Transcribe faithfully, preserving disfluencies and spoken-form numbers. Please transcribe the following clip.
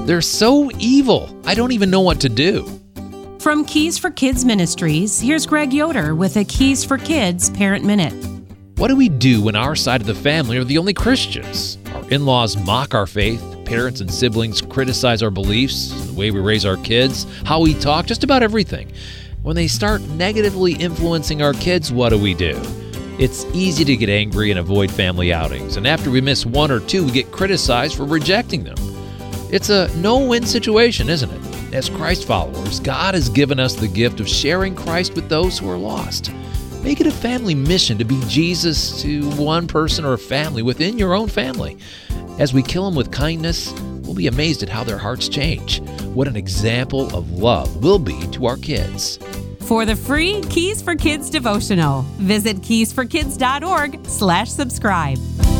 They're so evil. I don't even know what to do. From Keys for Kids Ministries, here's Greg Yoder with a Keys for Kids Parent Minute. What do we do when our side of the family are the only Christians? Our in-laws mock our faith. Parents and siblings criticize our beliefs, the way we raise our kids, how we talk, just about everything. When they start negatively influencing our kids, what do we do? It's easy to get angry and avoid family outings, and after we miss one or two, we get criticized for rejecting them. It's a no-win situation, isn't it? As Christ followers, God has given us the gift of sharing Christ with those who are lost. Make it a family mission to be Jesus to one person or family within your own family. As we kill them with kindness, we'll be amazed at how their hearts change. What an example of love we'll be to our kids. For the free Keys for Kids devotional, visit keys for kids dot org slash subscribe.